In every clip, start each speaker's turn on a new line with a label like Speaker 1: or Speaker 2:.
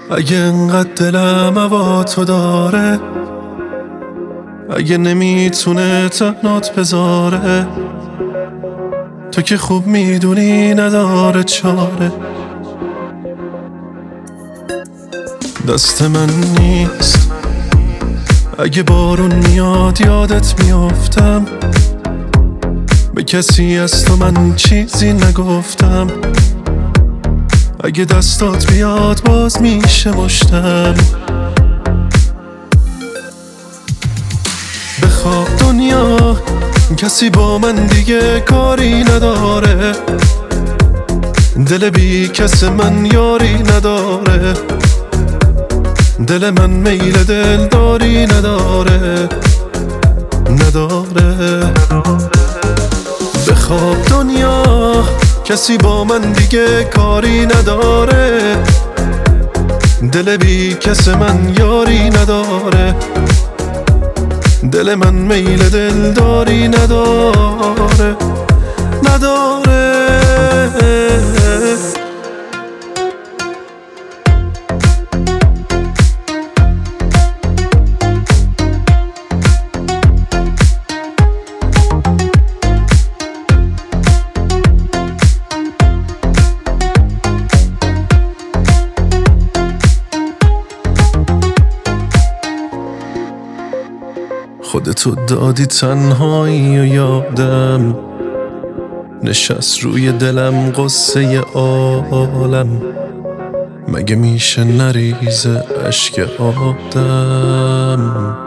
Speaker 1: اگه انقدر دلم هوا تو داره، اگه نمیتونه تنات بذاره، تو که خوب میدونی نداره چاره. دست من نیست، اگه بارون میاد یادت میافتم، به کسی از تو من چیزی نگفتم. اگه دستات بیاد باز میشه مشتم. بخواب دنیا کسی با من دیگه کاری نداره، دل بی کس من یاری نداره، دل من میل دلداری نداره. بخواب دنیا کسی با من دیگه کاری نداره، دل بی کس من یاری نداره، دل من میل دلداری نداره. خودتو دادی تنهایی و یادم نشست روی دلم قصه عالم. مگه میشه نریزه اشک آدم؟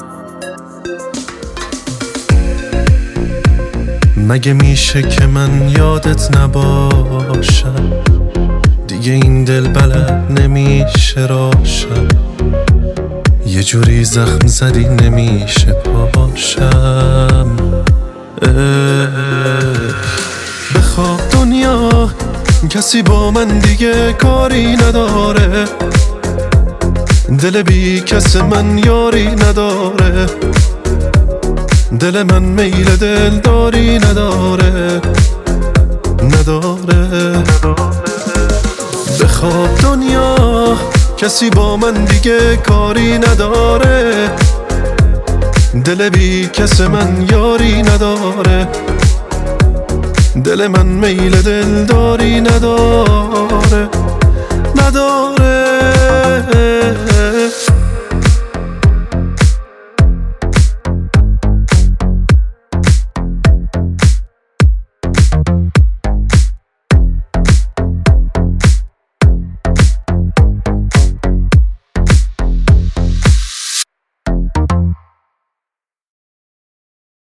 Speaker 1: مگه میشه که من یادت نباشم؟ دیگه این دل بلد نمیشه راشم، یه جوری زخم زدی نمیشه پاشم. بخواب دنیا کسی با من دیگه کاری نداره، دل بی کس من یاری نداره، دل من میل دلداری نداره. بخواب دنیا کسی با من دیگه کاری نداره، دل بی کس من یاری نداره، دل من میل دلداری نداره.